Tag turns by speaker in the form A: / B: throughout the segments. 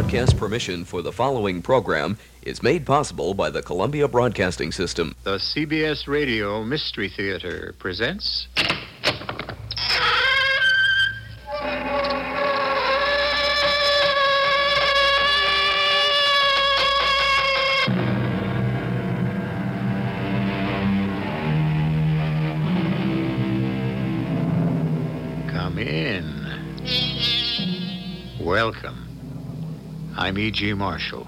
A: Broadcast permission for the following program is made possible by the Columbia Broadcasting System.
B: The CBS Radio Mystery Theater presents... Come in. Welcome. I'm E.G. Marshall.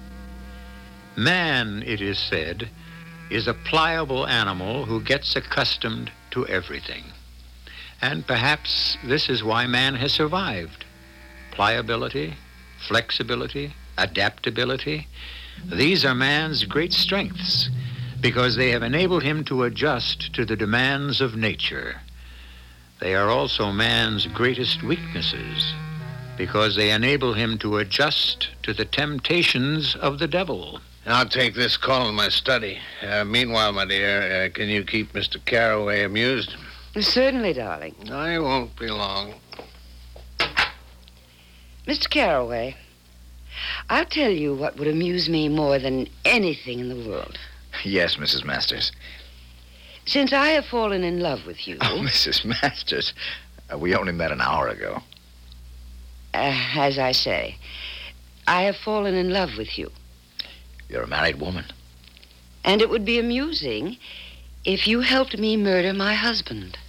B: Man, it is said, is a pliable animal who gets accustomed to everything. And perhaps this is why man has survived. Pliability, flexibility, adaptability. These are man's great strengths because they have enabled him to adjust to the demands of nature. They are also man's greatest weaknesses because they enable him to adjust to the temptations of the devil.
C: I'll take this call in my study. Meanwhile, my dear, can you keep Mr. Carroway amused?
D: Certainly, darling.
C: I won't be long.
D: Mr. Carroway, I'll tell you what would amuse me more than anything in the world.
E: Yes, Mrs. Masters.
D: Since I have fallen in love with you...
E: Oh, Mrs. Masters, we only met an hour ago.
D: As I say, I have fallen in love with you.
E: You're a married woman.
D: And it would be amusing if you helped me murder my husband.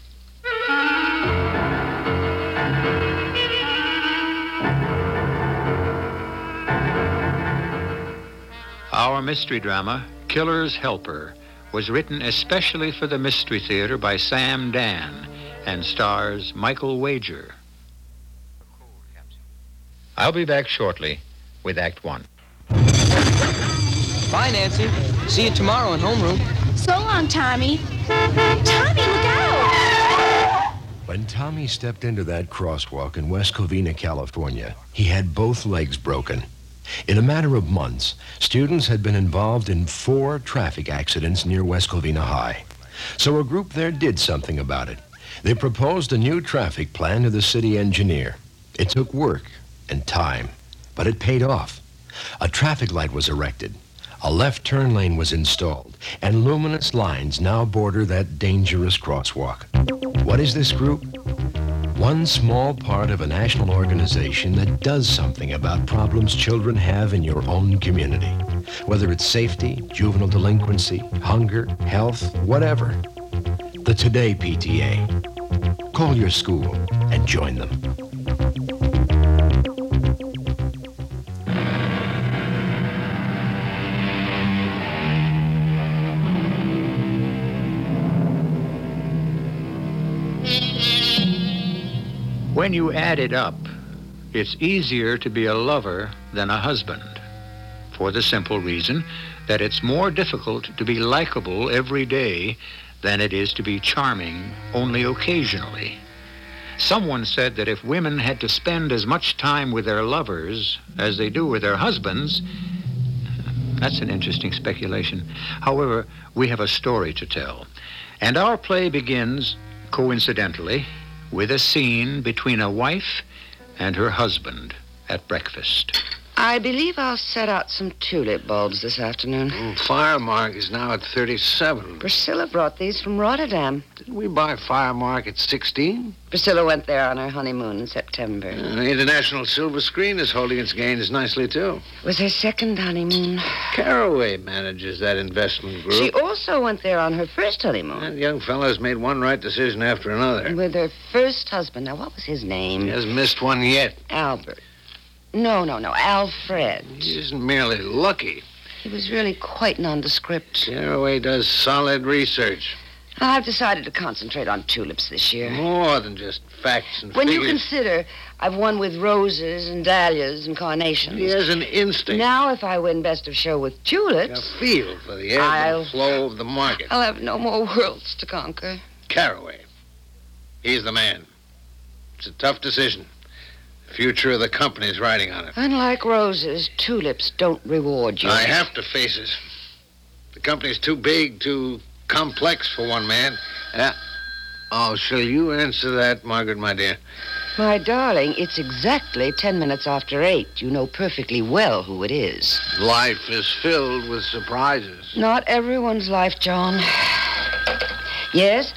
B: Our mystery drama, Killer's Helper, was written especially for the Mystery Theater by Sam Dan and stars Michael Wager. I'll be back shortly with Act One.
F: Bye, Nancy. See you tomorrow in homeroom.
G: So long, Tommy. Tommy, look out!
H: When Tommy stepped into that crosswalk in West Covina, California, he had both legs broken. In a matter of months, students had been involved in 4 traffic accidents near West Covina High. So a group there did something about it. They proposed a new traffic plan to the city engineer. It took work and time, but it paid off. A traffic light was erected. A left turn lane was installed, and luminous lines now border that dangerous crosswalk. What is this group? One small part of a national organization that does something about problems children have in your own community. Whether it's safety, juvenile delinquency, hunger, health, whatever. The Today PTA. Call your school and join them.
B: When you add it up, it's easier to be a lover than a husband, for the simple reason that it's more difficult to be likable every day than it is to be charming only occasionally. Someone said that if women had to spend as much time with their lovers as they do with their husbands, that's an interesting speculation. However, we have a story to tell, and our play begins, coincidentally, with a scene between a wife and her husband at breakfast.
D: I believe I'll set out some tulip bulbs this afternoon.
C: Firemark is now at 37.
D: Priscilla brought these from Rotterdam.
C: Didn't we buy Firemark at 16?
D: Priscilla went there on her honeymoon in September.
C: The International Silver Screen is holding its gains nicely, too.
D: It was her second honeymoon.
C: Carroway manages that investment group.
D: She also went there on her first honeymoon.
C: That young fellow's made one right decision after another.
D: With her first husband. Now, what was his name?
C: He hasn't missed one yet.
D: Albert. No, Alfred.
C: He isn't merely lucky.
D: He was really quite nondescript.
C: Carroway does solid research.
D: I've decided to concentrate on tulips this year.
C: More than just facts and
D: When
C: figures.
D: you consider I've won with roses and dahlias and carnations.
C: He has an instinct.
D: Now, if I win best of show with tulips...
C: A feel for the ebb and flow of the market.
D: I'll have no more worlds to conquer.
C: Carroway. He's the man. It's a tough decision. The future of the company's riding on it.
D: Unlike roses, tulips don't reward you.
C: I have to face it. The company's too big, too complex for one man. Oh, shall you answer that, Margaret, my dear?
D: My darling, it's exactly 10 minutes after 8. You know perfectly well who it is.
C: Life is filled with surprises.
D: Not everyone's life, John. Yes?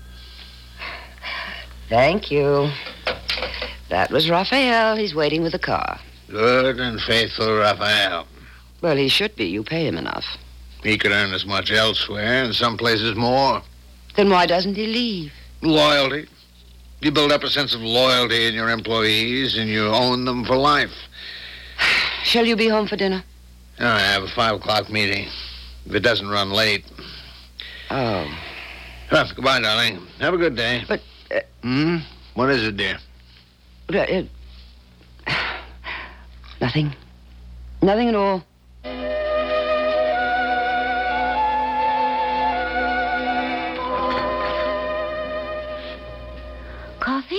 D: Thank you. That was Raphael. He's waiting with the car.
C: Good and faithful Raphael.
D: Well, he should be. You pay him enough.
C: He could earn as much elsewhere, and some places more.
D: Then why doesn't he leave?
C: Loyalty. You build up a sense of loyalty in your employees, and you own them for life.
D: Shall you be home for dinner?
C: I have a 5 o'clock meeting. If it doesn't run late.
D: Oh.
C: Well, goodbye, darling. Have a good day.
D: But,
C: What is it, dear?
D: Nothing. Nothing at all.
G: Coffee?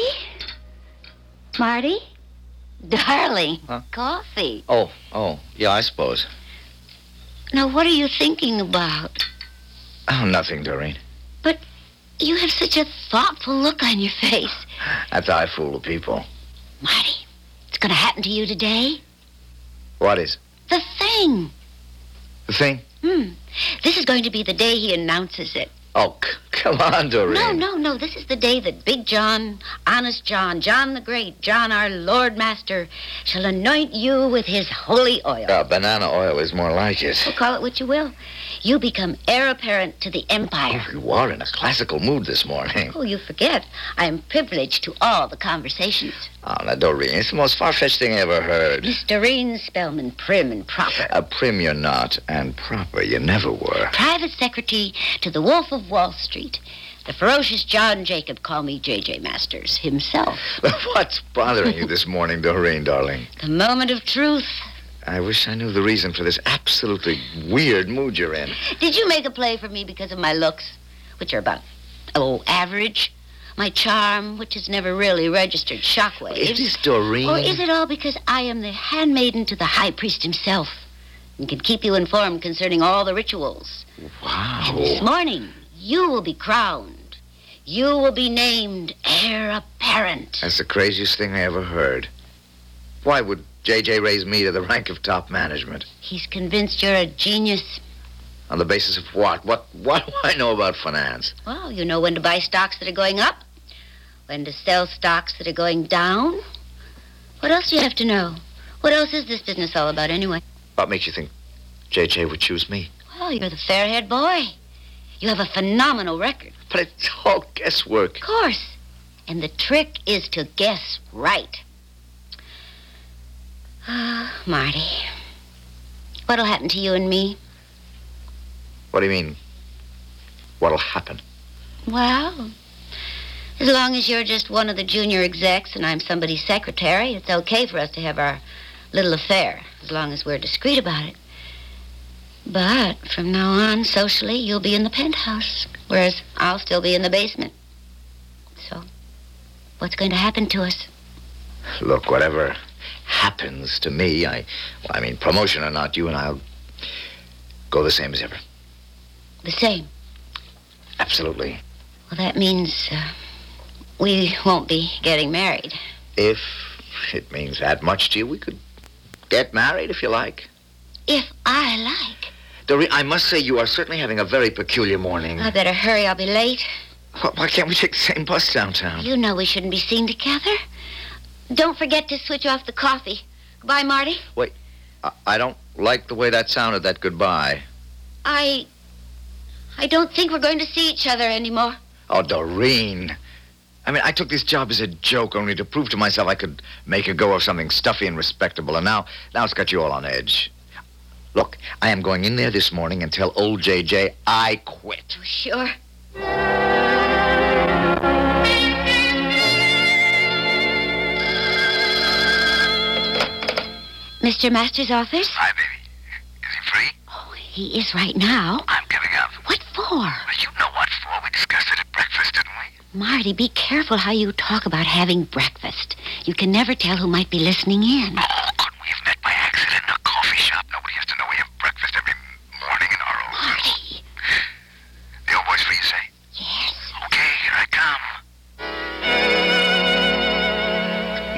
G: Marty? Darling,
E: Huh?
G: coffee.
E: Oh, yeah, I suppose.
G: Now, what are you thinking about?
E: Oh, nothing, Doreen.
G: But you have such a thoughtful look on your face.
E: That's how I fool the people.
G: Marty, it's going to happen to you today.
E: What is?
G: The thing.
E: The thing?
G: This is going to be the day he announces it.
E: Oh, come on, Doreen.
G: No. This is the day that Big John, Honest John, John the Great, John our Lord Master, shall anoint you with his holy oil.
E: Banana oil is more like it.
G: Well, call it what you will. You become heir apparent to the empire.
E: You are in a classical mood this morning.
G: Oh, you forget. I am privileged to all the conversations.
E: Oh, now, Doreen, it's the most far-fetched thing I ever heard.
G: Miss Doreen Spellman, prim and proper.
E: Prim you're not, and proper you never were.
G: Private secretary to the Wolf of Wall Street. The ferocious John Jacob, call me J.J. Masters, himself.
E: What's bothering you this morning, Doreen, darling?
G: The moment of truth.
E: I wish I knew the reason for this absolutely weird mood you're in.
G: Did you make a play for me because of my looks, which are about, average? My charm, which has never really registered shockwaves.
E: Is this Doreen?
G: Or is it all because I am the handmaiden to the high priest himself and can keep you informed concerning all the rituals?
E: Wow.
G: And this morning, you will be crowned. You will be named heir apparent.
E: That's the craziest thing I ever heard. Why would J.J. raise me to the rank of top management?
G: He's convinced you're a genius.
E: On the basis of what? What do I know about finance?
G: Well, you know when to buy stocks that are going up, when to sell stocks that are going down. What else do you have to know? What else is this business all about anyway?
E: What makes you think J.J. would choose me?
G: Well, you're the fair-haired boy. You have a phenomenal record.
E: But it's all guesswork.
G: Of course. And the trick is to guess right. Marty, what'll happen to you and me?
E: What do you mean? What'll happen?
G: Well, as long as you're just one of the junior execs and I'm somebody's secretary, it's okay for us to have our little affair, as long as we're discreet about it. But from now on, socially, you'll be in the penthouse, whereas I'll still be in the basement. So, what's going to happen to us?
E: Look, whatever happens to me, promotion or not, you and I'll go the same as ever.
G: The same?
E: Absolutely.
G: Well, that means we won't be getting married.
E: If it means that much to you, we could get married if you like.
G: If I like.
E: Doreen, I must say you are certainly having a very peculiar morning.
G: I better hurry, I'll be late.
E: Why can't we take the same bus downtown?
G: You know we shouldn't be seen together. Don't forget to switch off the coffee. Goodbye, Marty.
E: Wait, I don't like the way that sounded, that goodbye.
G: I don't think we're going to see each other anymore.
E: Oh, Doreen. I took this job as a joke only to prove to myself I could make a go of something stuffy and respectable, and now it's got you all on edge. Look, I am going in there this morning and tell old J.J. I quit.
G: Oh, sure. Mr. Masters' office?
E: Hi, baby. Is he free?
G: Oh, he is right now.
E: I'm giving up.
G: What for?
E: Well, you know what for. We discussed it at breakfast, didn't we?
G: Marty, be careful how you talk about having breakfast. You can never tell who might be listening in.
E: Oh, couldn't we have met by accident in a coffee shop? Nobody has to know we have breakfast every morning in our own house.
G: Marty.
E: The old boy's free, you say?
G: Yes.
E: Okay, here I come.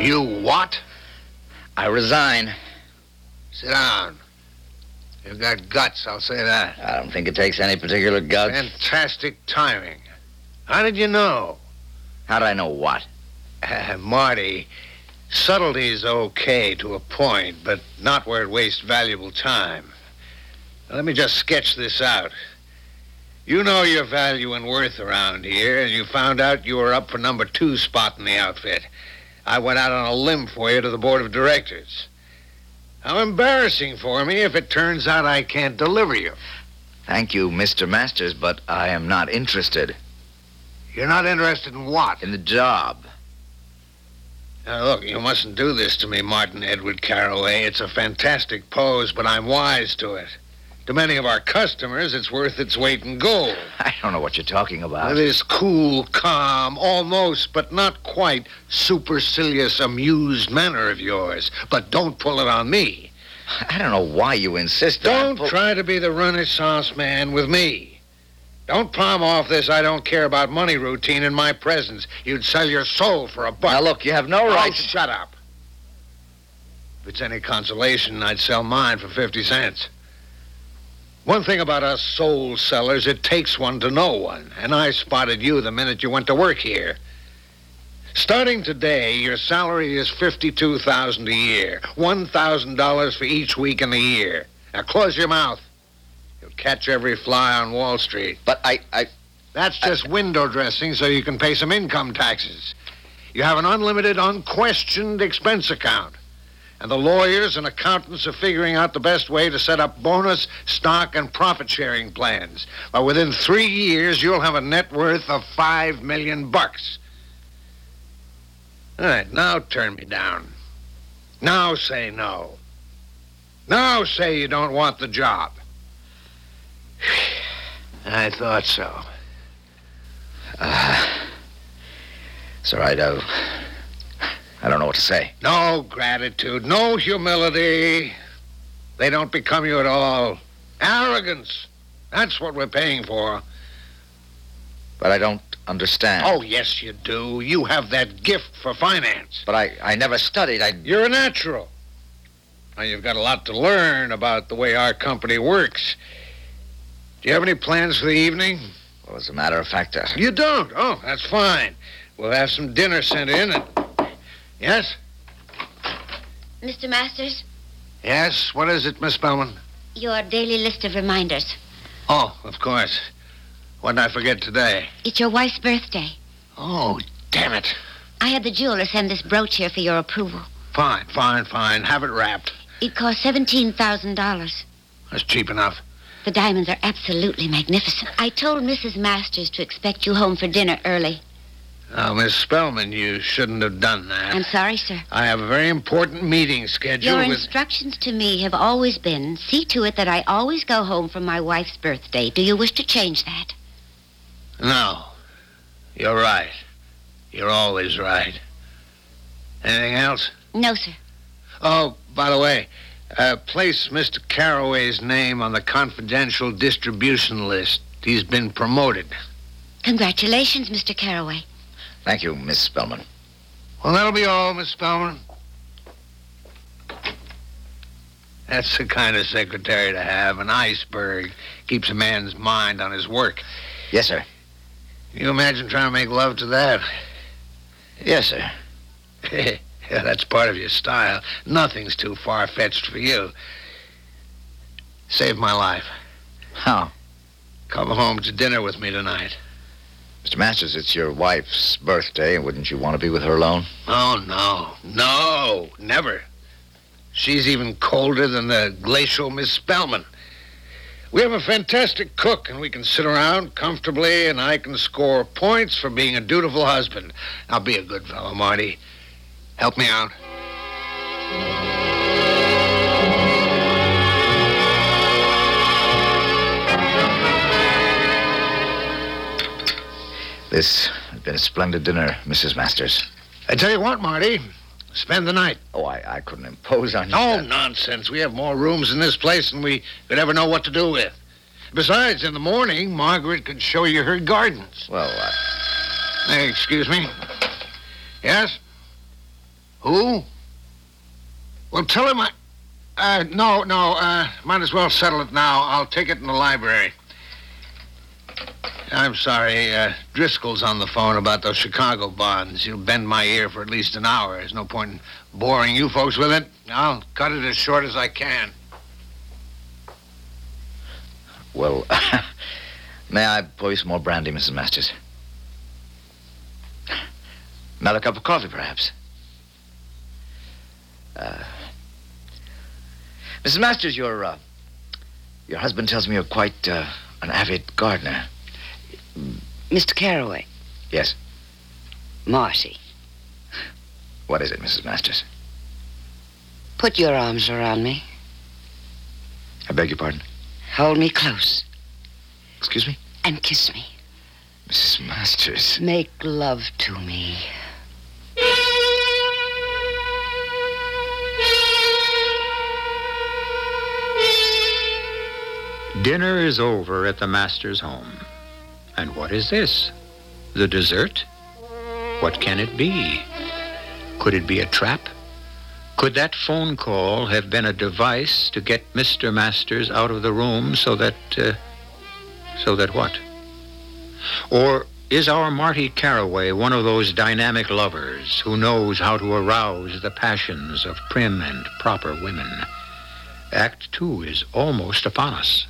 C: You what?
E: I resign.
C: Sit down. You've got guts, I'll say that.
E: I don't think it takes any particular guts.
C: Fantastic timing. How did you know?
E: How do I know what?
C: Marty, subtlety's okay to a point, but not where it wastes valuable time. Now, let me just sketch this out. You know your value and worth around here, and you found out you were up for number 2 spot in the outfit. I went out on a limb for you to the board of directors. How embarrassing for me if it turns out I can't deliver you.
E: Thank you, Mr. Masters, but I am not interested.
C: You're not interested in what?
E: In the job.
C: Now, look, you mustn't do this to me, Martin Edward Carroway. It's a fantastic pose, but I'm wise to it. To many of our customers, it's worth its weight in gold.
E: I don't know what you're talking about.
C: This cool, calm, almost, but not quite, supercilious, amused manner of yours. But don't pull it on me.
E: I don't know why you insist
C: on... Don't try to be the Renaissance man with me. Don't palm off this I don't care about money routine in my presence. You'd sell your soul for $1.
E: Now, look, you have no right...
C: Oh, shut up. If it's any consolation, I'd sell mine for 50 cents. One thing about us soul sellers, it takes one to know one. And I spotted you the minute you went to work here. Starting today, your salary is $52,000 a year. $1,000 for each week in the year. Now close your mouth. You'll catch every fly on Wall Street.
E: But
C: That's just window dressing so you can pay some income taxes. You have an unlimited, unquestioned expense account. And the lawyers and accountants are figuring out the best way to set up bonus, stock, and profit-sharing plans. But within 3 years, you'll have a net worth of $5 million. All right, now turn me down. Now say no. Now say you don't want the job. I thought so.
E: It's all right, I don't know what to say.
C: No gratitude, no humility. They don't become you at all. Arrogance. That's what we're paying for.
E: But I don't understand.
C: Oh, yes, you do. You have that gift for finance.
E: But I never studied.
C: You're a natural. Now, you've got a lot to learn about the way our company works. Do you have any plans for the evening?
E: Well, as a matter of fact,
C: You don't? Oh, that's fine. We'll have some dinner sent in and... Yes?
G: Mr. Masters?
C: Yes? What is it, Miss Spellman?
G: Your daily list of reminders.
C: Oh, of course. What did I forget today?
G: It's your wife's birthday.
C: Oh, damn it.
G: I had the jeweler send this brooch here for your approval.
C: Fine. Have it wrapped.
G: It cost $17,000.
C: That's cheap enough.
G: The diamonds are absolutely magnificent. I told Mrs. Masters to expect you home for dinner early.
C: Now, Miss Spellman, you shouldn't have done that.
G: I'm sorry, sir.
C: I have a very important meeting scheduled
G: Your instructions to me have always been, see to it that I always go home for my wife's birthday. Do you wish to change that?
C: No. You're right. You're always right. Anything else?
G: No, sir.
C: Oh, by the way, place Mr. Carroway's name on the confidential distribution list. He's been promoted.
G: Congratulations, Mr. Carroway.
E: Thank you, Miss Spellman.
C: Well, that'll be all, Miss Spellman. That's the kind of secretary to have, an iceberg. Keeps a man's mind on his work.
E: Yes, sir.
C: Can you imagine trying to make love to that?
E: Yes, sir.
C: Yeah, that's part of your style. Nothing's too far-fetched for you. Saved my life.
E: How?
C: Come home to dinner with me tonight.
E: Mr. Masters, it's your wife's birthday. Wouldn't you want to be with her alone?
C: Oh, no. No, never. She's even colder than the glacial Miss Spellman. We have a fantastic cook, and we can sit around comfortably, and I can score points for being a dutiful husband. Now, be a good fellow, Marty. Help me out.
E: This has been a splendid dinner, Mrs. Masters.
C: I tell you what, Marty, spend the night.
E: Oh, I couldn't impose on you.
C: Oh, nonsense. We have more rooms in this place than we could ever know what to do with. Besides, in the morning, Margaret could show you her gardens.
E: Well,
C: Hey, excuse me. Yes? Who? Well, tell him no, might as well settle it now. I'll take it in the library. I'm sorry, Driscoll's on the phone about those Chicago bonds. He'll bend my ear for at least an hour. There's no point in boring you folks with it. I'll cut it as short as I can.
E: Well, may I pour you some more brandy, Mrs. Masters? Another cup of coffee, perhaps? Mrs. Masters, your husband tells me you're quite an avid gardener.
D: Mr. Carraway.
E: Yes?
D: Marty.
E: What is it, Mrs. Masters?
D: Put your arms around me.
E: I beg your pardon?
D: Hold me close.
E: Excuse me?
D: And kiss me.
E: Mrs. Masters.
D: Make love to me.
B: Dinner is over at the Masters' home. And what is this? The dessert? What can it be? Could it be a trap? Could that phone call have been a device to get Mr. Masters out of the room so that what? Or is our Marty Carraway one of those dynamic lovers who knows how to arouse the passions of prim and proper women? Act 2 is almost upon us.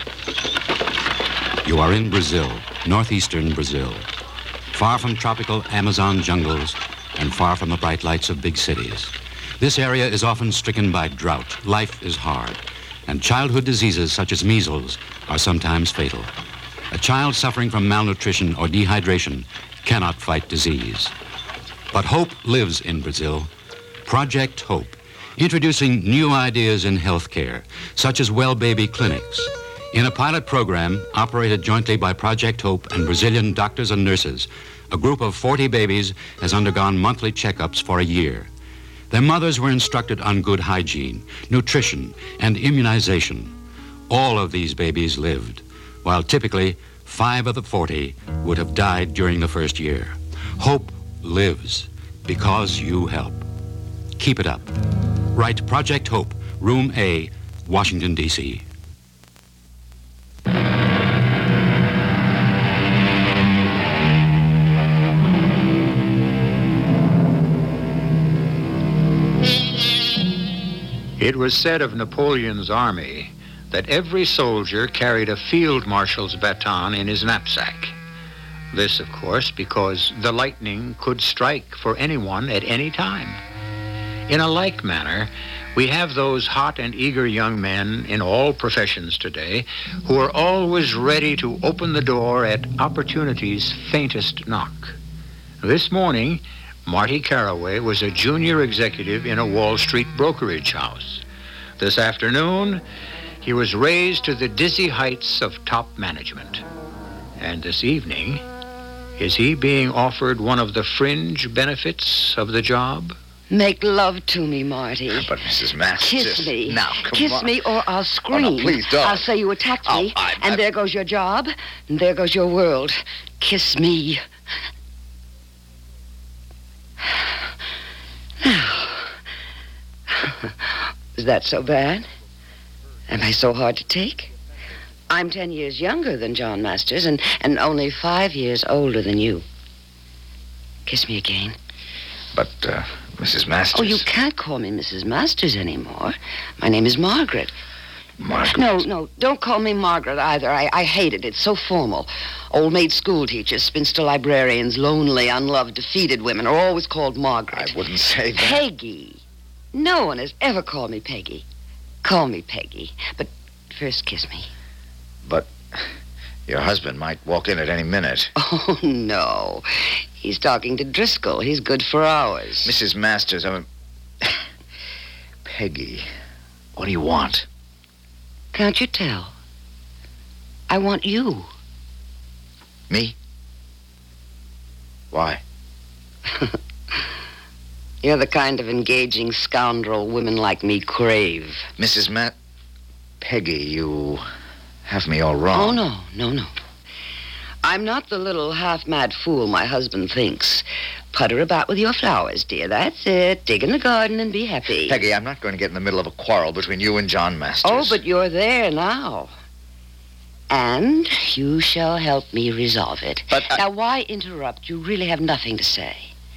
I: You are in Brazil, northeastern Brazil, far from tropical Amazon jungles and far from the bright lights of big cities. This area is often stricken by drought. Life is hard, and childhood diseases such as measles are sometimes fatal. A child suffering from malnutrition or dehydration cannot fight disease. But hope lives in Brazil. Project Hope, introducing new ideas in healthcare, such as well baby clinics. In a pilot program operated jointly by Project Hope and Brazilian doctors and nurses, a group of 40 babies has undergone monthly checkups for a year. Their mothers were instructed on good hygiene, nutrition, and immunization. All of these babies lived, while typically 5 of the 40 would have died during the first year. Hope lives because you help. Keep it up. Write Project Hope, Room A, Washington, D.C.
B: It was said of Napoleon's army that every soldier carried a field marshal's baton in his knapsack. This, of course, because the lightning could strike for anyone at any time. In a like manner, we have those hot and eager young men in all professions today who are always ready to open the door at opportunity's faintest knock. This morning, Marty Carraway was a junior executive in a Wall Street brokerage house. This afternoon, he was raised to the dizzy heights of top management. And this evening, is he being offered one of the fringe benefits of the job?
D: Make love to me, Marty.
E: But Mrs. Masters...
D: Kiss me.
E: Now, come
D: Kiss
E: on.
D: me or I'll scream.
E: Oh, no, please don't.
D: I'll say you attacked me, and there goes your job, and there goes your world. Kiss me. Is that so bad? Am I so hard to take? I'm 10 years younger than John Masters and only 5 years older than you. Kiss me again.
E: But, Mrs. Masters...
D: Oh, you can't call me Mrs. Masters anymore. My name is Margaret.
E: Margaret?
D: No, don't call me Margaret either. I hate it. It's so formal. Old maid school teachers, spinster librarians, lonely, unloved, defeated women are always called Margaret.
E: I wouldn't say that.
D: Peggy. No one has ever called me Peggy. Call me Peggy. But first kiss me.
E: But your husband might walk in at any minute.
D: Oh, no. He's talking to Driscoll. He's good for hours.
E: Mrs. Masters, Peggy, what do you want?
D: Can't you tell? I want you.
E: Me? Why?
D: You're the kind of engaging scoundrel women like me crave.
E: Mrs. Peggy, you have me all wrong.
D: Oh, no. I'm not the little half-mad fool my husband thinks. Putter about with your flowers, dear. That's it. Dig in the garden and be happy.
E: Peggy, I'm not going to get in the middle of a quarrel between you and John Masters.
D: Oh, but you're there now. And you shall help me resolve it.
E: But
D: Now, why interrupt? You really have nothing to say.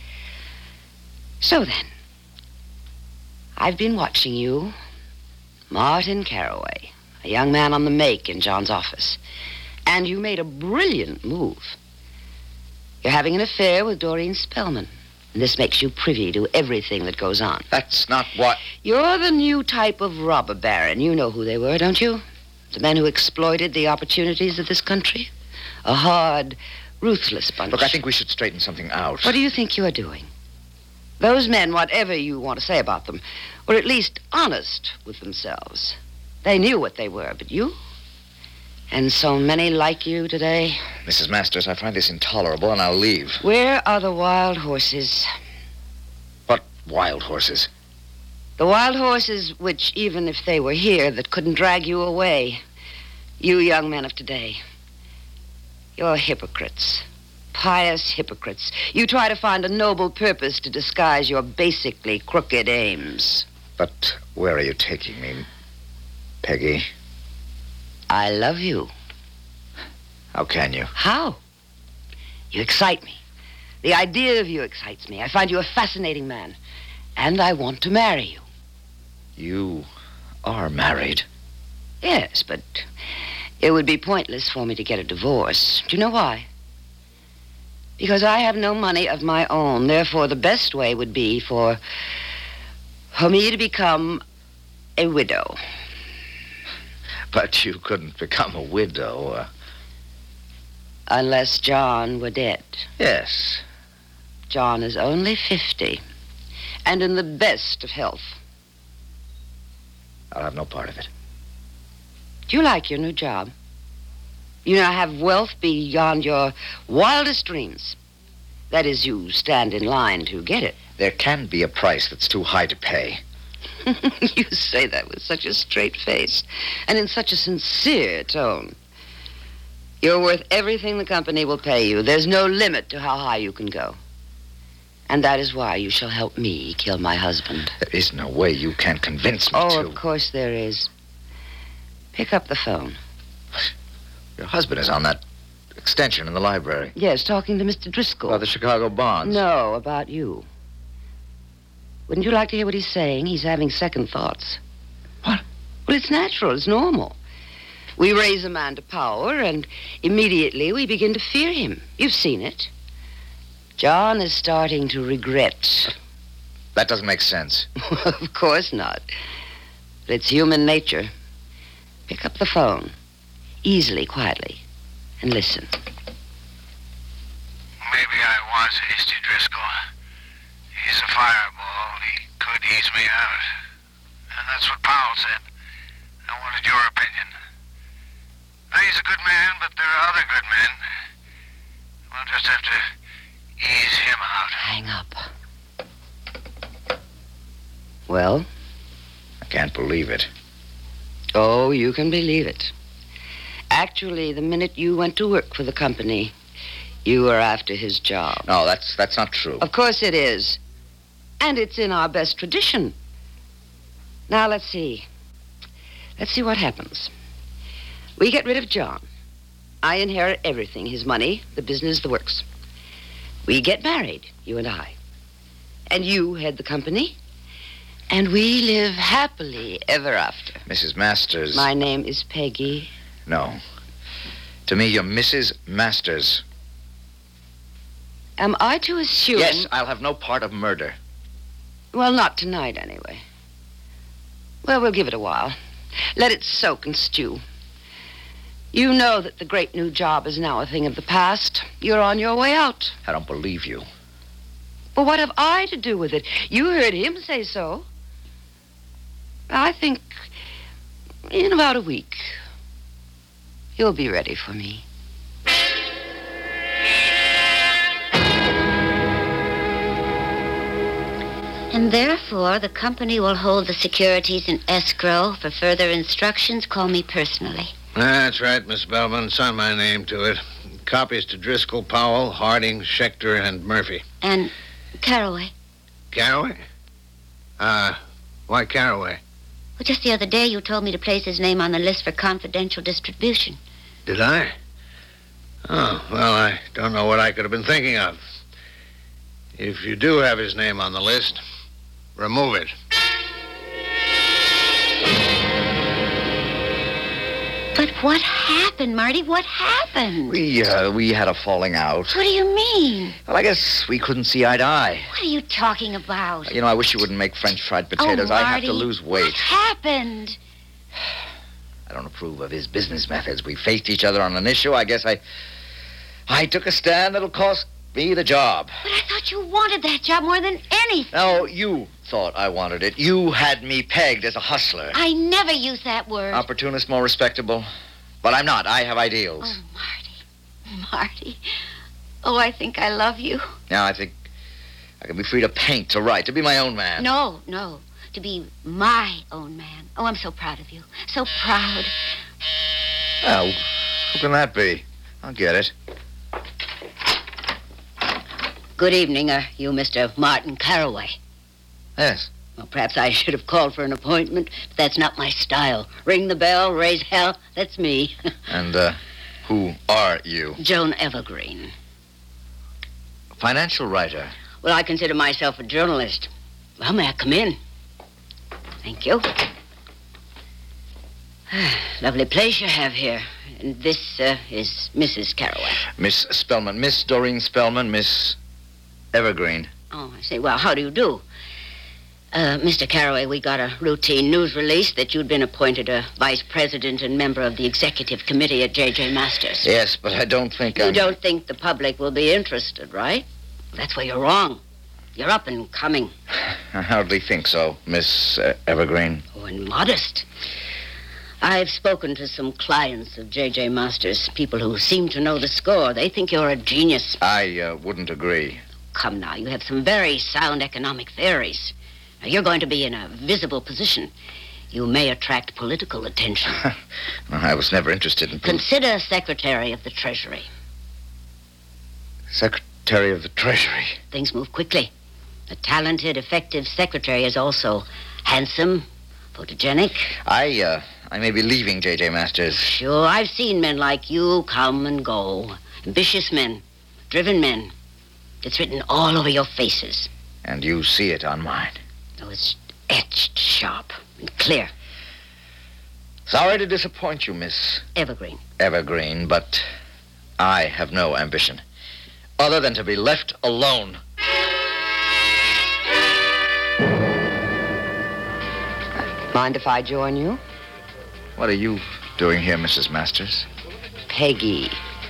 D: So then, I've been watching you, Martin Carraway, a young man on the make in John's office. And you made a brilliant move. You're having an affair with Doreen Spellman. And this makes you privy to everything that goes on.
E: That's not what...
D: You're the new type of robber baron. You know who they were, don't you? The men who exploited the opportunities of this country. A hard, ruthless bunch.
E: Look, I think we should straighten something out.
D: What do you think you're doing? Those men, whatever you want to say about them, were at least honest with themselves. They knew what they were, but you? And so many like you today?
E: Mrs. Masters, I find this intolerable, and I'll leave.
D: Where are the wild horses?
E: What wild horses?
D: The wild horses which, even if they were here, that couldn't drag you away. You young men of today. You're hypocrites. Pious hypocrites. You try to find a noble purpose to disguise your basically crooked aims.
E: But where are you taking me, Peggy?
D: I love you.
E: How can you?
D: How? You excite me. The idea of you excites me. I find you a fascinating man. And I want to marry you.
E: You are married.
D: Yes, but it would be pointless for me to get a divorce. Do you know why? Because I have no money of my own. Therefore, the best way would be for me to become a widow.
E: But you couldn't become a widow.
D: Unless John were dead.
E: Yes.
D: John is only 50 and in the best of health.
E: I'll have no part of it.
D: Do you like your new job? You now have wealth beyond your wildest dreams. That is, you stand in line to get it.
E: There can be a price that's too high to pay.
D: You say that with such a straight face and in such a sincere tone. You're worth everything the company will pay you. There's no limit to how high you can go. And that is why you shall help me kill my husband.
E: There is no way you can convince me to.
D: Oh, of course there is. Pick up the phone.
E: Your husband is on that extension in the library.
D: Yes, talking to Mr. Driscoll.
E: About the Chicago bonds.
D: No, about you. Wouldn't you like to hear what he's saying? He's having second thoughts.
E: What?
D: Well, it's natural. It's normal. We raise a man to power, and immediately we begin to fear him. You've seen it. John is starting to regret.
E: That doesn't make sense.
D: Of course not. But it's human nature. Pick up the phone. Easily, quietly. And listen.
J: Maybe I was hasty, Driscoll. He's a fireball. He could ease me out. And that's what Powell said. I wanted your opinion. Now, he's a good man, but there are other good men. We'll just have to ease him out.
D: Hang up. Well?
E: I can't believe it.
D: Oh, you can believe it. Actually, the minute you went to work for the company, you were after his job.
E: No, that's not true.
D: Of course it is. And it's in our best tradition. Now, let's see. Let's see what happens. We get rid of John. I inherit everything, his money, the business, the works. We get married, you and I. And you head the company. And we live happily ever after.
E: Mrs. Masters.
D: My name is Peggy.
E: No. To me, you're Mrs. Masters.
D: Am I to assume...
E: Yes, I'll have no part of murder.
D: Well, not tonight, anyway. Well, we'll give it a while. Let it soak and stew. You know that the great new job is now a thing of the past. You're on your way out.
E: I don't believe you.
D: Well, what have I to do with it? You heard him say so. I think in about a week, you'll be ready for me.
G: And therefore, the company will hold the securities in escrow. For further instructions, call me personally.
C: That's right, Miss Bellman. Sign my name to it. Copies to Driscoll, Powell, Harding, Schechter, and Murphy.
G: And Carraway.
C: Carraway? Why Carraway?
G: Well, just the other day you told me to place his name on the list for confidential distribution.
C: Did I? Oh, well, I don't know what I could have been thinking of. If you do have his name on the list, remove it.
G: But what happened, Marty? What happened?
E: We had a falling out.
G: What do you mean?
E: Well, I guess we couldn't see eye to eye.
G: What are you talking about?
E: You know, I wish you wouldn't make French fried potatoes.
G: Oh, Marty,
E: I have to lose weight.
G: What happened?
E: I don't approve of his business methods. We faced each other on an issue. I guess I took a stand that'll cost me the job.
G: But I thought you wanted that job more than anything.
E: No, you thought I wanted it. You had me pegged as a hustler.
G: I never use that word.
E: Opportunist, more respectable. But I'm not. I have ideals.
G: Oh, Marty. Marty. Oh, I think I love you.
E: Now, I think I can be free to paint, to write, to be my own man.
G: No. To be my own man. Oh, I'm so proud of you. So proud.
E: Well, who can that be? I'll get it.
G: Good evening. Are you Mr. Martin Carraway?
E: Yes.
G: Well, perhaps I should have called for an appointment, but that's not my style. Ring the bell, raise hell, that's me.
E: And, who are you?
G: Joan Evergreen.
E: Financial writer.
G: Well, I consider myself a journalist. Well, may I come in? Thank you. Lovely place you have here. And this is Mrs. Carraway.
E: Miss Spellman. Miss Doreen Spellman. Miss Evergreen.
G: Oh, I see. Well, how do you do? Mr. Carraway, we got a routine news release that you'd been appointed a vice president and member of the executive committee at J.J. Masters.
E: Yes, but I don't think
G: You don't think the public will be interested, right? That's where you're wrong. You're up and coming.
E: I hardly think so, Miss Evergreen.
G: Oh, and modest. I've spoken to some clients of J.J. Masters, people who seem to know the score. They think you're a genius.
E: I wouldn't agree.
G: Come now, you have some very sound economic theories. Now, you're going to be in a visible position. You may attract political attention.
E: I was never interested in...
G: Consider Secretary of the Treasury.
E: Secretary of the Treasury?
G: Things move quickly. A talented, effective secretary is also handsome, photogenic.
E: I may be leaving J.J. Masters.
G: Sure, I've seen men like you come and go. Ambitious men, driven men. It's written all over your faces.
E: And you see it on mine.
G: Oh, it's etched sharp and clear.
E: Sorry to disappoint you, Miss...
G: Evergreen.
E: Evergreen, but I have no ambition. Other than to be left alone.
D: Mind if I join you?
E: What are you doing here, Mrs. Masters?
D: Peggy.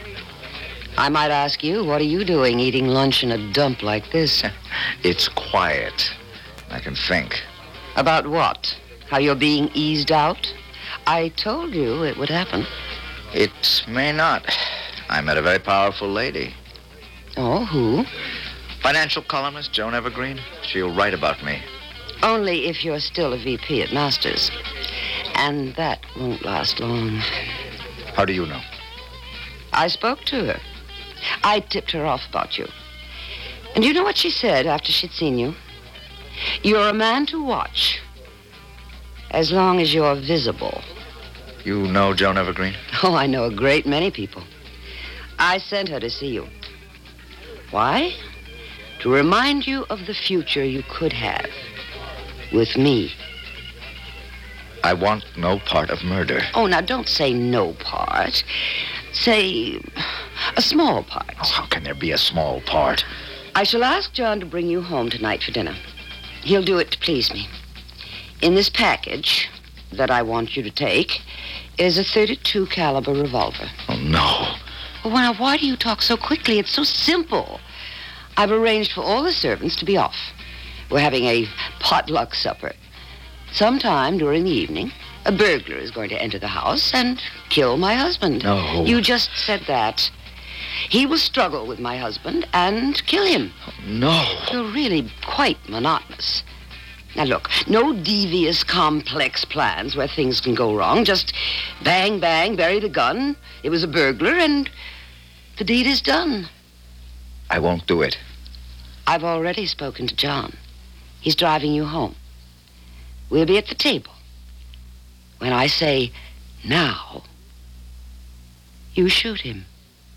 D: I might ask you, what are you doing eating lunch in a dump like this?
E: It's quiet. I can think.
D: About what? How you're being eased out? I told you it would happen.
E: It may not. I met a very powerful lady.
D: Oh, who?
E: Financial columnist Joan Evergreen. She'll write about me.
D: Only if you're still a VP at Masters. And that won't last long.
E: How do you know?
D: I spoke to her. I tipped her off about you. And you know what she said after she'd seen you? You're a man to watch. As long as you're visible.
E: You know Joan Evergreen?
D: Oh, I know a great many people. I sent her to see you. Why? To remind you of the future you could have. With me.
E: I want no part of murder.
D: Oh, now don't say no part. Say a small part.
E: Oh, how can there be a small part?
D: I shall ask John to bring you home tonight for dinner. He'll do it to please me. In this package that I want you to take is a .32 caliber revolver.
E: Oh, no.
D: Well, now, why do you talk so quickly? It's so simple. I've arranged for all the servants to be off. We're having a potluck supper. Sometime during the evening, a burglar is going to enter the house and kill my husband.
E: No.
D: You just said that. He will struggle with my husband and kill him.
E: Oh, no.
D: You're really quite monotonous. Now, look, no devious, complex plans where things can go wrong. Just bang, bang, bury the gun. It was a burglar, and the deed is done.
E: I won't do it.
D: I've already spoken to John. He's driving you home. We'll be at the table. When I say now, you shoot him.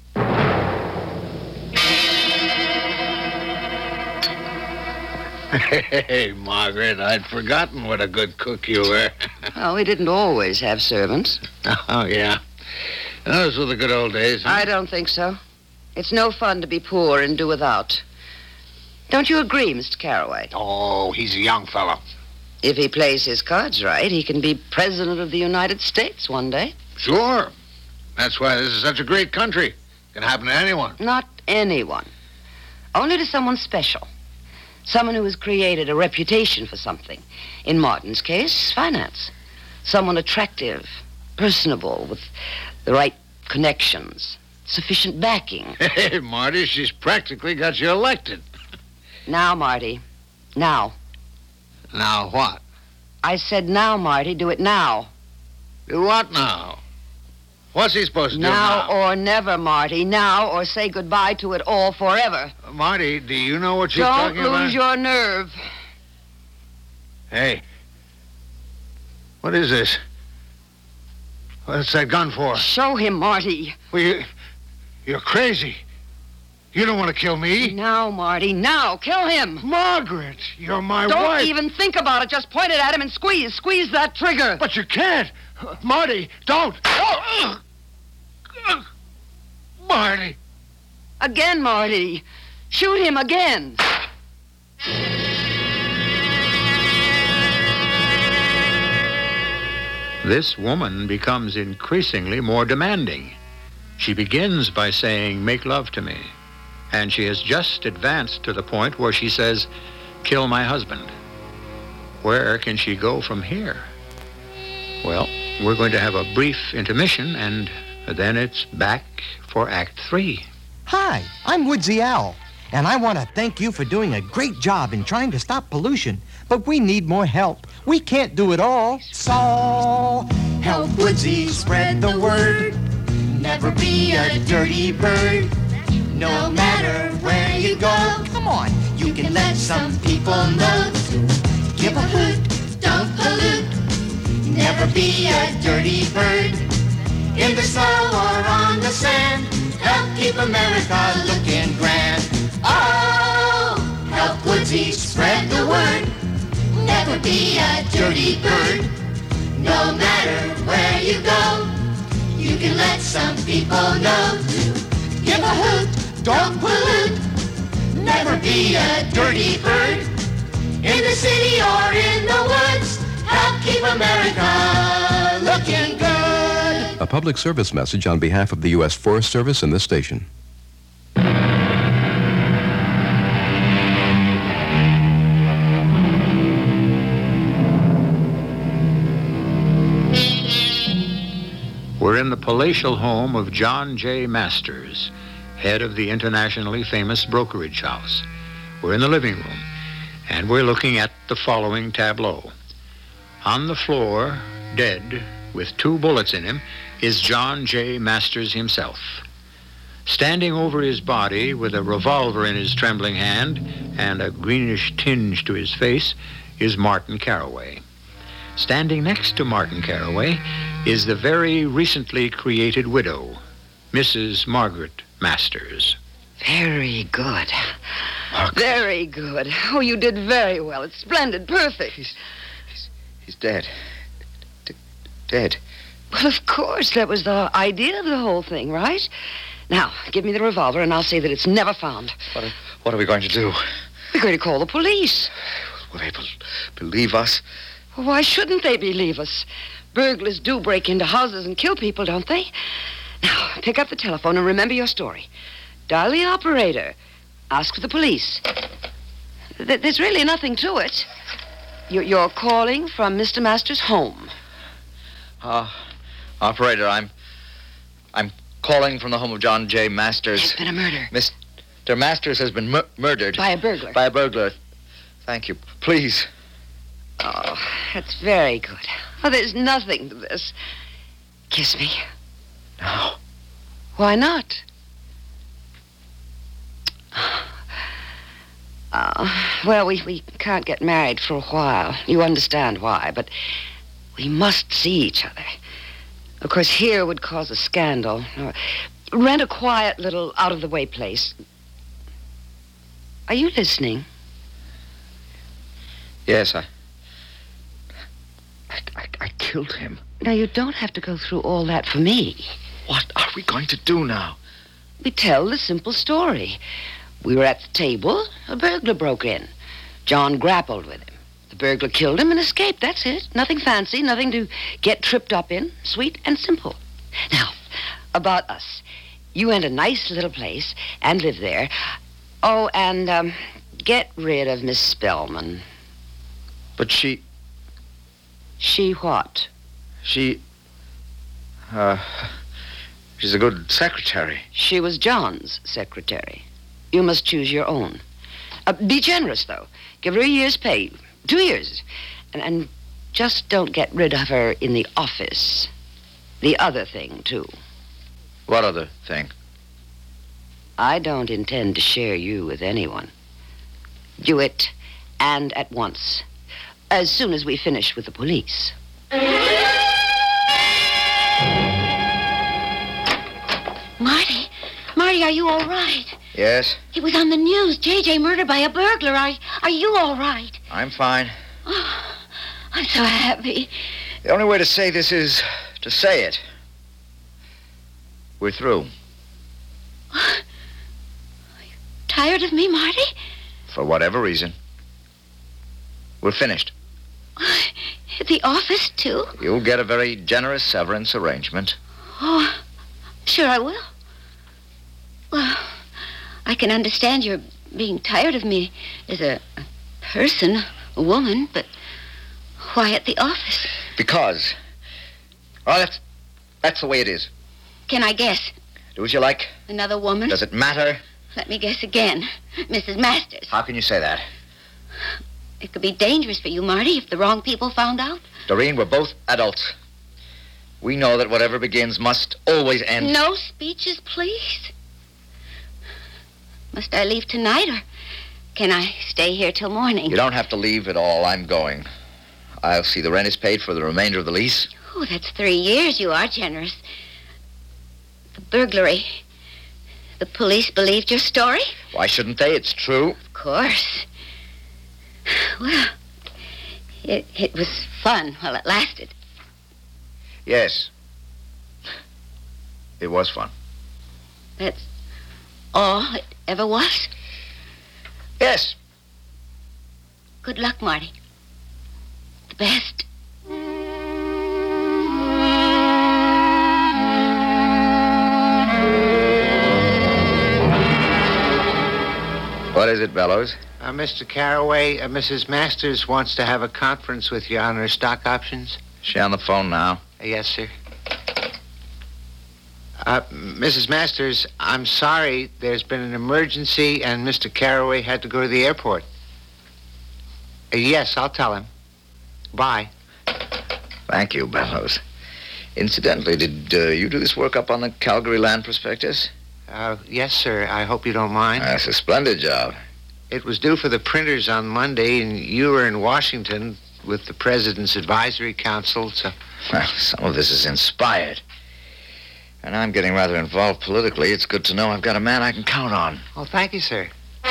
C: Hey, Margaret, I'd forgotten what a good cook you were.
D: Well, we didn't always have servants.
C: Oh, yeah. Those were the good old days. Huh?
D: I don't think so. It's no fun to be poor and do without. Don't you agree, Mr. Carraway?
C: Oh, he's a young fellow.
D: If he plays his cards right, he can be President of the United States one day.
C: Sure. That's why this is such a great country. It can happen to anyone.
D: Not anyone. Only to someone special. Someone who has created a reputation for something. In Martin's case, finance. Someone attractive, personable, with the right connections, sufficient backing.
C: Hey, Marty, she's practically got you elected.
D: Now, Marty. Now.
C: Now what?
D: I said now, Marty. Do it now.
C: Do what now? What's he supposed to do
D: Now
C: now?
D: or never, Marty. Now or say goodbye to it all forever.
C: Marty, do you know what she's talking about?
D: Don't lose your nerve.
C: Hey. What is this? What's that gun for?
D: Show him, Marty.
C: Well, you're crazy. You don't want to kill me.
D: Now, Marty. Now. Kill him.
C: Margaret, you're my
D: Don't
C: wife.
D: even think about it. Just point it at him and squeeze. Squeeze that trigger.
C: But you can't. Marty, don't. Marty.
D: Again, Marty. Shoot him again.
B: This woman becomes increasingly more demanding. She begins by saying, "Make love to me." And she has just advanced to the point where she says, "Kill my husband." Where can she go from here? Well, we're going to have a brief intermission, and then it's back for Act 3.
K: Hi, I'm Woodsy Owl, and I want to thank you for doing a great job in trying to stop pollution. But we need more help. We can't do it all. So, help Woodsy spread the word. Never be a dirty bird. No matter where you go, come on, you can let some people know. Give a hoot, don't pollute. Never be a dirty bird. In the snow or on the sand, help keep America looking grand. Oh, help Woodsy spread the word. Never be a dirty bird. No matter where you go, you can let some people know. Give a hoot, don't pollute. Never be a dirty bird. In the city or in the woods, help keep America looking good.
L: A public service message on behalf of the U.S. Forest Service and this station.
B: We're in the palatial home of John J. Masters, head of the internationally famous brokerage house. We're in the living room, and we're looking at the following tableau. On the floor, dead, with 2 bullets in him, is John J. Masters himself. Standing over his body with a revolver in his trembling hand and a greenish tinge to his face is Martin Carraway. Standing next to Martin Carraway is the very recently created widow, Mrs. Margaret Masters.
D: Very good. Very good. Oh, you did very well. It's splendid. Perfect.
E: He's dead. Dead.
D: Well, of course. That was the idea of the whole thing, right? Now, give me the revolver, and I'll say that it's never found.
E: What are we going to do?
D: We're going to call the police.
E: Will they believe us?
D: Well, why shouldn't they believe us? Burglars do break into houses and kill people, don't they? Now, pick up the telephone and remember your story. Dial the operator. Ask for the police. There's really nothing to it. You're calling from Mr. Masters' home.
E: Operator, I'm calling from the home of John J. Masters.
D: There's been a murder.
E: Mr. Masters has been murdered.
D: By a burglar.
E: By a burglar. Thank you. Please.
D: Oh, that's very good. Oh, there's nothing to this. Kiss me.
E: No.
D: Why not? Well, we can't get married for a while. You understand why, but we must see each other. Of course, here would cause a scandal. Rent a quiet little out-of-the-way place. Are you listening?
E: Yes, I killed him.
D: Now, you don't have to go through all that for me.
E: What are we going to do now?
D: We tell the simple story. We were at the table. A burglar broke in. John grappled with him. The burglar killed him and escaped. That's it. Nothing fancy, nothing to get tripped up in. Sweet and simple. Now, about us. You rent a nice little place and live there. Oh, and get rid of Miss Spellman.
E: But she...
D: She what?
E: She's a good secretary.
D: She was John's secretary. You must choose your own. Be generous, though. Give her a year's pay. 2 years. And just don't get rid of her in the office. The other thing, too.
E: What other thing?
D: I don't intend to share you with anyone. Do it, and at once. As soon as we finish with the police.
G: Marty, are you all right?
E: Yes?
G: It was on the news. J.J. murdered by a burglar. Are you all right?
E: I'm fine.
G: Oh, I'm so happy.
E: The only way to say this is to say it. We're through.
G: Are you tired of me, Marty?
E: For whatever reason. We're finished.
G: At the office, too?
E: You'll get a very generous severance arrangement.
G: Oh, sure I will. Well, I can understand your being tired of me as a person, a woman, but why at the office?
E: Because. Well, that's the way it is.
G: Can I guess?
E: Do as you like.
G: Another woman?
E: Does it matter?
G: Let me guess again. Mrs. Masters.
E: How can you say that?
G: It could be dangerous for you, Marty, if the wrong people found out.
E: Doreen, we're both adults. We know that whatever begins must always end.
G: No speeches, please. Must I leave tonight, or can I stay here till morning?
E: You don't have to leave at all. I'm going. I'll see the rent is paid for the remainder of the lease.
G: Oh, that's 3 years. You are generous. The burglary. The police believed your story?
E: Why shouldn't they? It's true.
G: Of course. Well, it was fun while it lasted.
E: Yes. It was fun.
G: That's all it ever was?
E: Yes.
G: Good luck, Marty. The best.
E: What is it, Bellows?
B: Mr. Carraway, Mrs. Masters wants to have a conference with you on her stock options.
E: Is she on the phone now?
B: Yes, sir. Mrs. Masters, I'm sorry. There's been an emergency, and Mr. Carraway had to go to the airport. Yes, I'll tell him. Bye.
E: Thank you, Bellows. Incidentally, did you do this work up on the Calgary land prospectus?
B: Yes, sir. I hope you don't mind.
E: That's a splendid job.
B: It was due for the printers on Monday, and you were in Washington with the President's Advisory Council, so...
E: Well, some of this is inspired. And I'm getting rather involved politically. It's good to know I've got a man I can count on.
B: Oh, thank you, sir.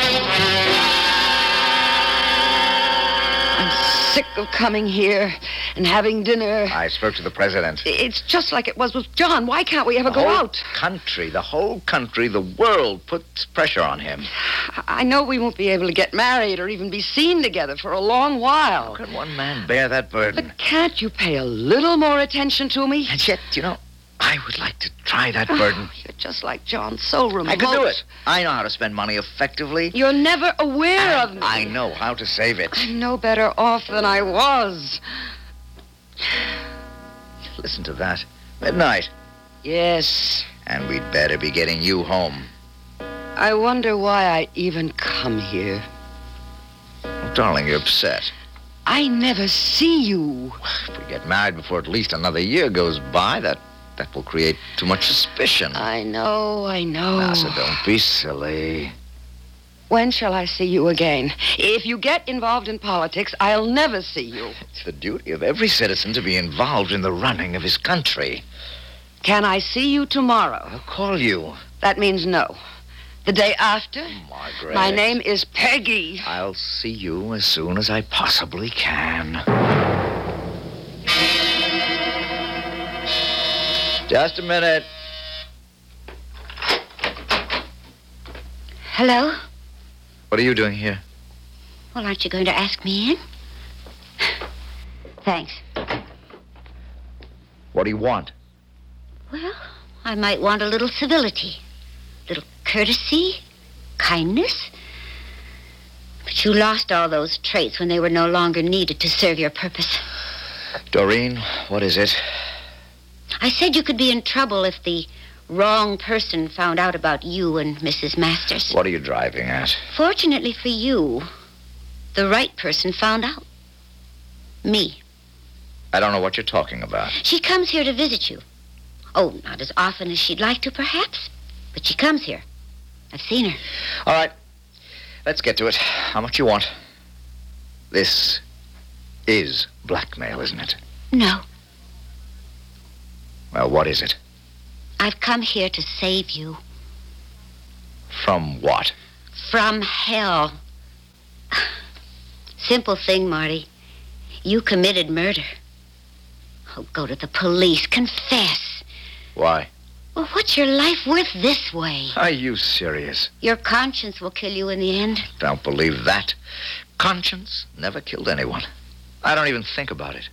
D: I'm sick of coming here and having dinner.
E: I spoke to the president.
D: It's just like it was with John. Why can't we ever go out?
E: The whole country, the world puts pressure on him.
D: I know we won't be able to get married or even be seen together for a long while.
E: How can one man bear that burden?
D: But can't you pay a little more attention to me?
E: And yet, I would like to try that burden.
D: You're just like John, so remote.
E: I can do it. I know how to spend money effectively.
D: You're never aware of me.
E: I know how to save it.
D: I'm no better off than I was.
E: Listen to that. Midnight.
D: Yes.
E: And we'd better be getting you home.
D: I wonder why I even come here.
E: Oh, darling, you're upset.
D: I never see you.
E: If we get married before at least another year goes by, that will create too much suspicion.
D: I know.
E: Now, so don't be silly.
D: When shall I see you again? If you get involved in politics, I'll never see you.
E: It's the duty of every citizen to be involved in the running of his country.
D: Can I see you tomorrow?
E: I'll call you.
D: That means no. The day after?
E: Margaret.
D: My name is Peggy.
E: I'll see you as soon as I possibly can. Just a minute.
G: Hello?
E: What are you doing here?
G: Well, aren't you going to ask me in? Thanks.
E: What do you want?
G: Well, I might want a little civility, a little courtesy, kindness. But you lost all those traits when they were no longer needed to serve your purpose.
E: Doreen, what is it?
G: I said you could be in trouble if the wrong person found out about you and Mrs. Masters.
E: What are you driving at?
G: Fortunately for you, the right person found out. Me.
E: I don't know what you're talking about.
G: She comes here to visit you. Oh, not as often as she'd like to, perhaps, but she comes here. I've seen her.
E: All right. Let's get to it. How much you want? This is blackmail, isn't it?
G: No.
E: Well, what is it?
G: I've come here to save you.
E: From what?
G: From hell. Simple thing, Marty. You committed murder. Oh, go to the police. Confess.
E: Why?
G: Well, what's your life worth this way?
E: Are you serious?
G: Your conscience will kill you in the end.
E: Don't believe that. Conscience never killed anyone. I don't even think about it.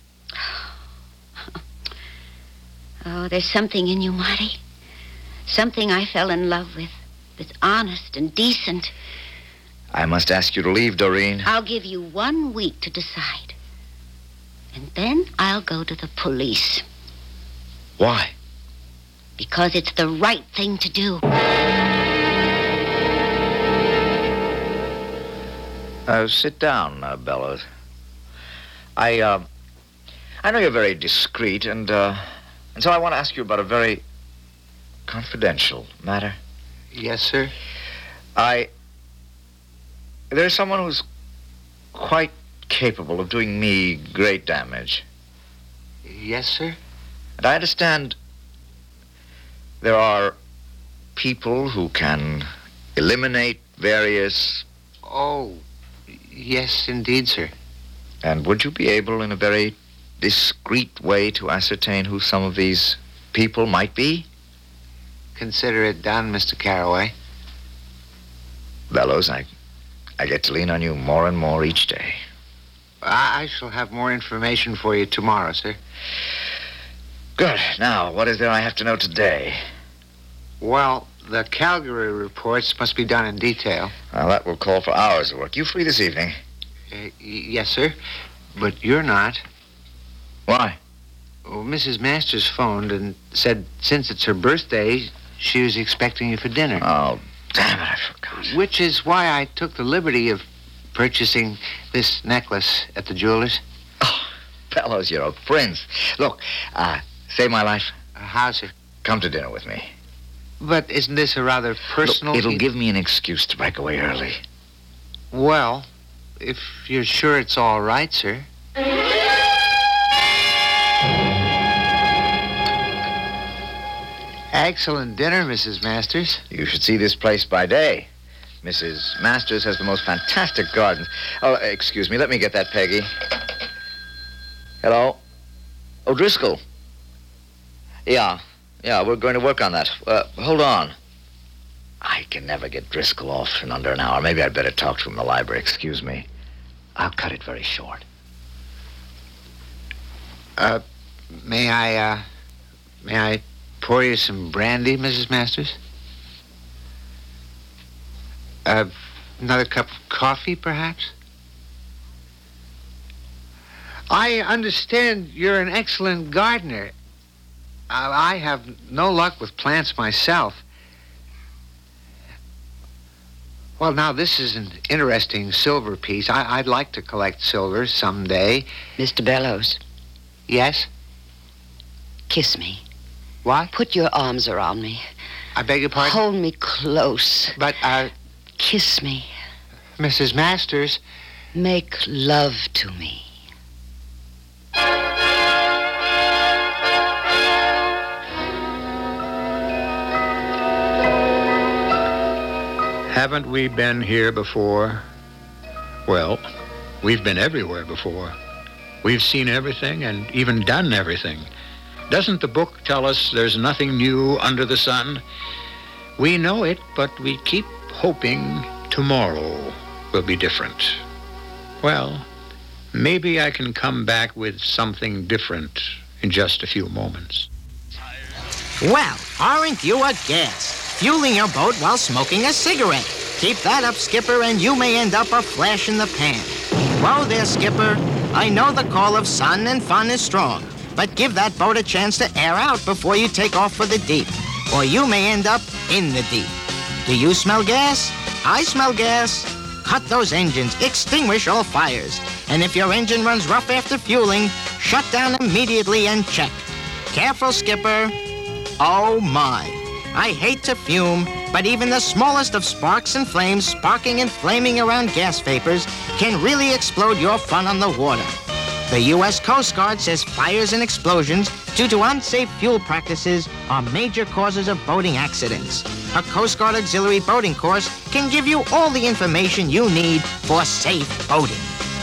G: Oh, there's something in you, Marty. Something I fell in love with. That's honest and decent.
E: I must ask you to leave, Doreen.
G: I'll give you 1 week to decide. And then I'll go to the police.
E: Why?
G: Because it's the right thing to do.
E: Sit down, Bellows. I know you're very discreet, and so I want to ask you about a very confidential matter.
B: Yes, sir?
E: There's someone who's quite capable of doing me great damage.
B: Yes, sir?
E: And I understand there are people who can eliminate various...
B: Oh, yes, indeed, sir.
E: And would you be able, in a very discreet way, to ascertain who some of these people might be?
B: Consider it done, Mr. Carraway.
E: Bellows, I get to lean on you more and more each day.
B: I shall have more information for you tomorrow, sir.
E: Good. Now, what is there I have to know today?
B: Well, the Calgary reports must be done in detail.
E: Well, that will call for hours of work. You free this evening?
B: Yes, sir. But you're not.
E: Why?
B: Well, Mrs. Masters phoned and said since it's her birthday, she was expecting you for dinner.
E: Oh, damn it, I forgot.
B: Which is why I took the liberty of purchasing this necklace at the jeweler's.
E: Oh, Bellows, you're a prince. Look, save my life.
B: How, sir?
E: Come to dinner with me.
B: But isn't this a rather personal...
E: Look, it'll give me an excuse to break away early.
B: Well, if you're sure it's all right, sir. Excellent dinner, Mrs. Masters.
E: You should see this place by day. Mrs. Masters has the most fantastic gardens. Oh, excuse me. Let me get that, Peggy. Hello? Oh, Driscoll. Yeah, we're going to work on that. Hold on. I can never get Driscoll off in under an hour. Maybe I'd better talk to him in the library. Excuse me. I'll cut it very short.
B: May I pour you some brandy, Mrs. Masters? Another cup of coffee, perhaps? I understand you're an excellent gardener. I have no luck with plants myself. Well, now, this is an interesting silver piece. I'd like to collect silver someday.
D: Mr. Bellows.
B: Yes?
D: Kiss me.
B: What?
D: Put your arms around me.
B: I beg your pardon?
D: Hold me close.
B: But,
D: Kiss me.
B: Mrs. Masters.
D: Make love to me.
B: Haven't we been here before? Well, we've been everywhere before. We've seen everything and even done everything. Doesn't the book tell us there's nothing new under the sun? We know it, but we keep hoping tomorrow will be different. Well, maybe I can come back with something different in just a few moments.
M: Well, aren't you a gas? Fueling your boat while smoking a cigarette. Keep that up, Skipper, and you may end up a flash in the pan. Whoa there, Skipper. I know the call of sun and fun is strong, but give that boat a chance to air out before you take off for the deep, or you may end up in the deep. Do you smell gas? I smell gas. Cut those engines, extinguish all fires, and if your engine runs rough after fueling, shut down immediately and check. Careful, Skipper. Oh, my. I hate to fume, but even the smallest of sparks and flames sparking and flaming around gas vapors can really explode your fun on the water. The U.S. Coast Guard says fires and explosions due to unsafe fuel practices are major causes of boating accidents. A Coast Guard auxiliary boating course can give you all the information you need for safe boating.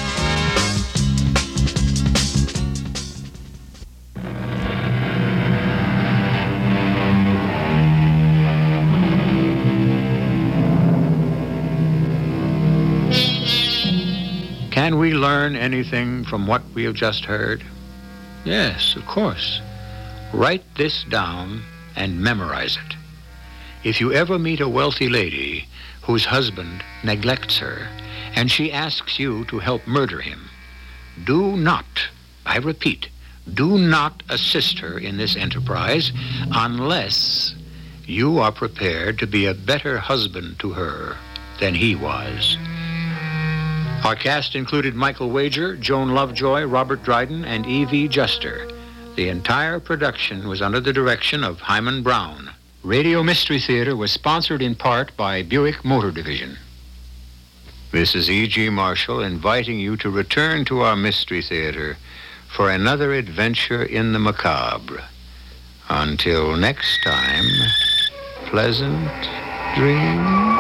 B: Can we learn anything from what we have just heard? Yes, of course. Write this down and memorize it. If you ever meet a wealthy lady whose husband neglects her and she asks you to help murder him, do not, I repeat, do not assist her in this enterprise unless you are prepared to be a better husband to her than he was. Our cast included Michael Wager, Joan Lovejoy, Robert Dryden, and E.V. Juster. The entire production was under the direction of Hyman Brown. Radio Mystery Theater was sponsored in part by Buick Motor Division. This is E.G. Marshall inviting you to return to our Mystery Theater for another adventure in the macabre. Until next time, pleasant dreams.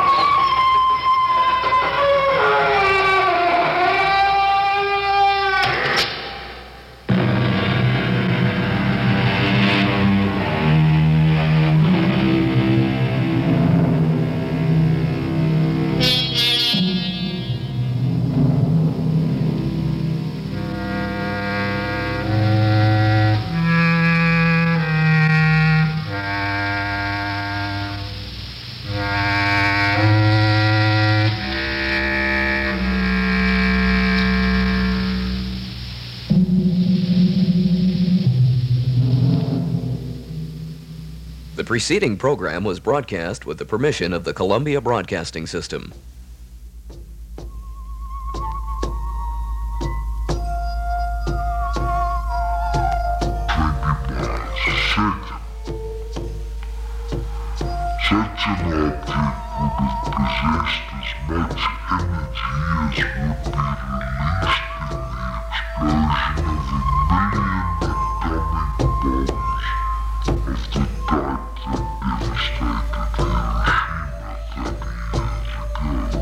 A: The preceding program was broadcast with the permission of the Columbia Broadcasting System.
N: Such an object would have possessed as much energy as would be released in the explosion of 1,000,000 atomic bombs of the type that devastated Hiroshima 30 years ago.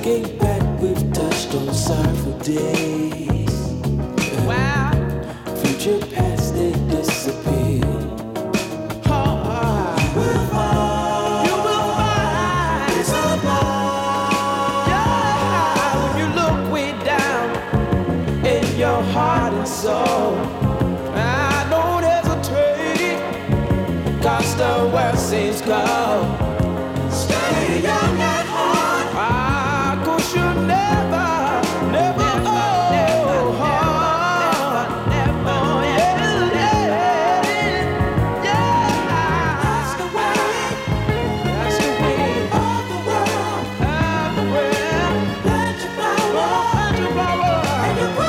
O: Looking back, we've touched on sorrowful days. Wow. Future past, they disappear. Heart and soul, I don't hesitate, 'cause the world seems cold. Stay young at heart, 'cause you never, never old. That's the way of the world. Plant your flower, and you grow.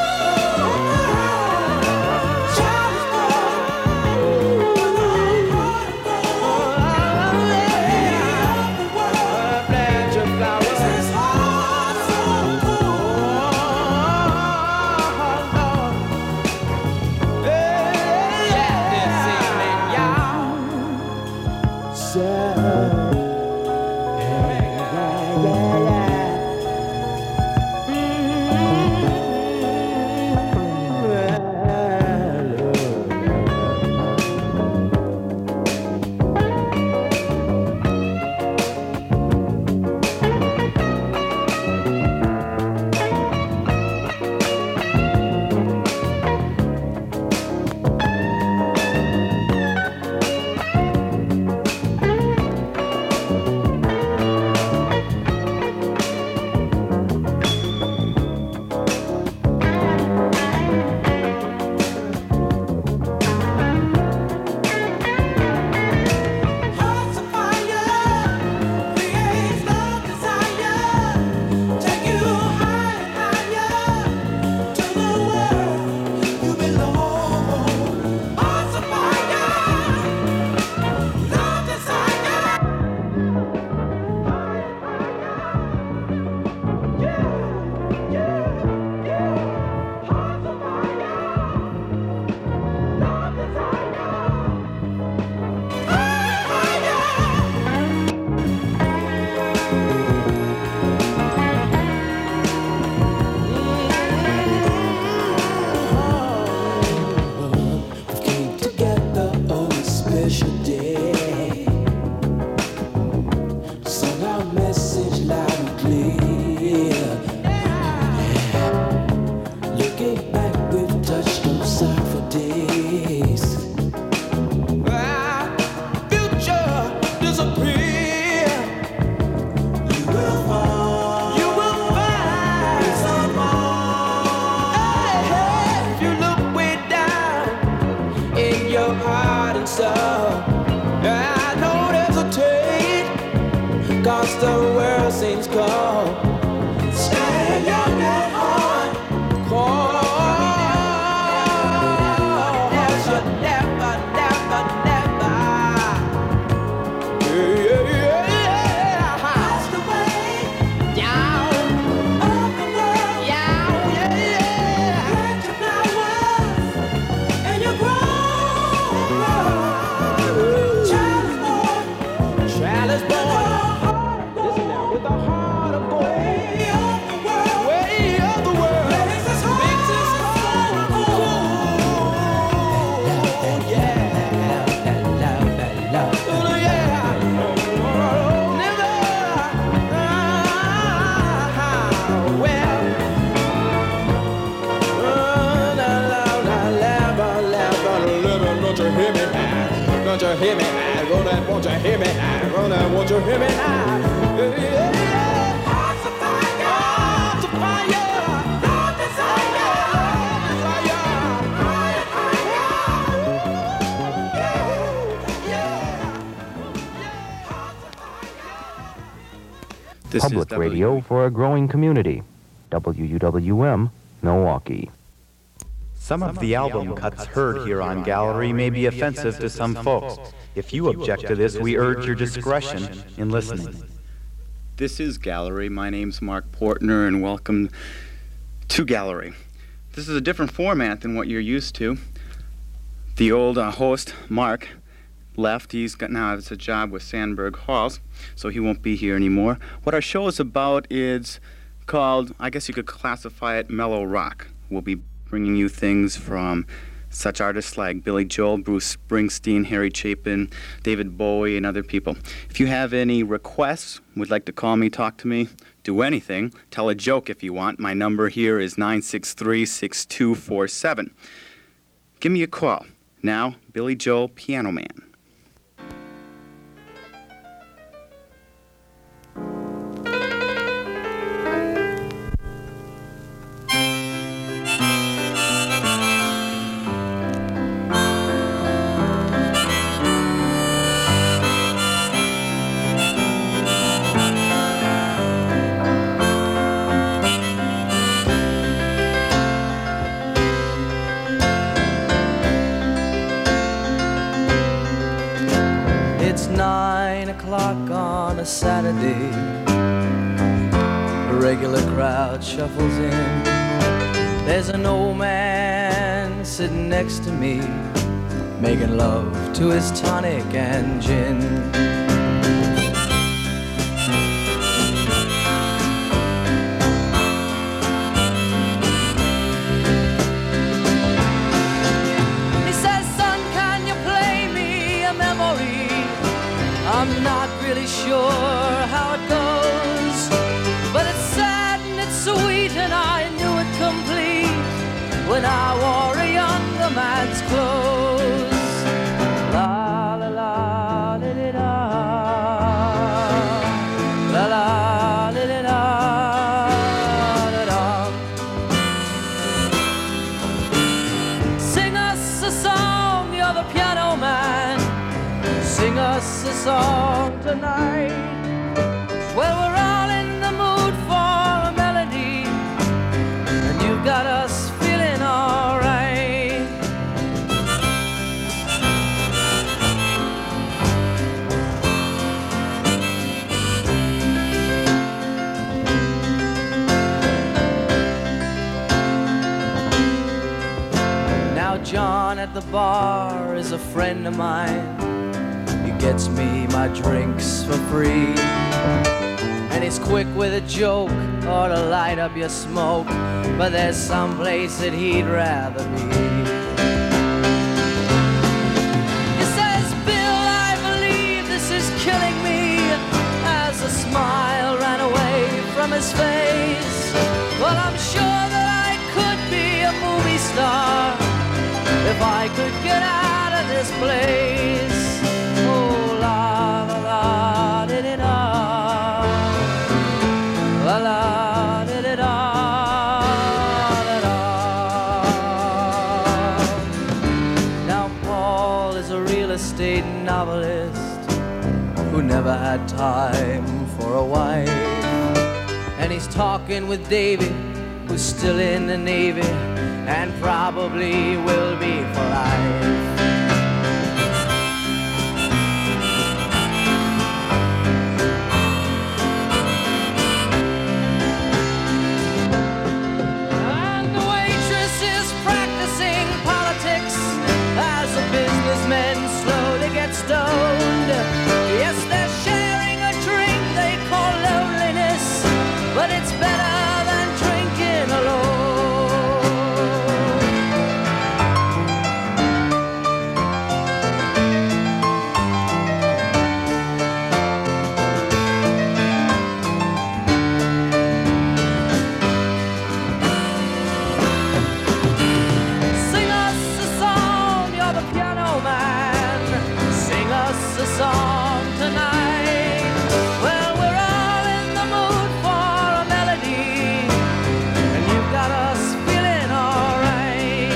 P: Public radio for a growing community. WUWM, Milwaukee.
Q: Some of the album cuts heard here on Gallery may be offensive to some folks. If you object to this, we urge your discretion in listening.
R: This is Gallery. My name's Mark Portner, and welcome to Gallery. This is a different format than what you're used to. The old host, Mark, left. He's got now has a job with Sandberg Halls, so he won't be here anymore. What our show is about is called, I guess you could classify it, mellow rock. We'll be bringing you things from such artists like Billy Joel, Bruce Springsteen, Harry Chapin, David Bowie, and other people. If you have any requests, would like to call me, talk to me, do anything, tell a joke if you want. My number here is 963-6247. Give me a call. Now, Billy Joel, Piano Man.
O: It's 9 o'clock on a Saturday. A regular crowd shuffles in. There's an old man sitting next to me, making love to his tonic and gin. He says, son, can you play me a memory? I'm not really sure how it goes, but it's sad and it's sweet, and I knew it complete when I wore a younger man's clothes. La la la li li da, la la li li da da da. Sing us a song, you're the piano man. Sing us a song tonight. Well, we're all in the mood for a melody, and you've got us feeling all right. Now John at the bar is a friend of mine. Gets me my drinks for free, and he's quick with a joke or to light up your smoke, but there's some place that he'd rather be. He says, Bill, I believe this is killing me, as a smile ran away from his face. Well, I'm sure that I could be a movie star if I could get out of this place. Oh, la la la di di da, la la di di da da da. Now Paul is a real estate novelist who never had time for a wife, and he's talking with David, who's still in the Navy and probably will be for life. Men slowly get stoned. Yes, they're sharing a drink they call loneliness, but it's better than drinking Sing us a song, you're the piano man. Sing us a song tonight. Well, we're all in the mood for a melody, and you've got us feeling all right.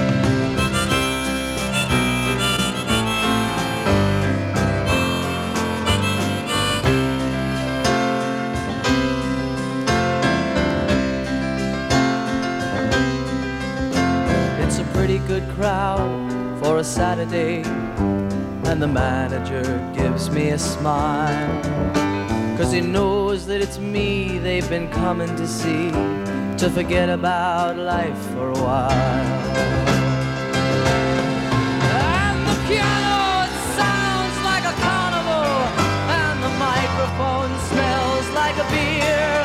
O: It's a pretty good crowd for a Saturday, and the manager gives me a smile, 'cause he knows that it's me they've been coming to see, to forget about life for a while. And the piano, it sounds telephone smells like a beer.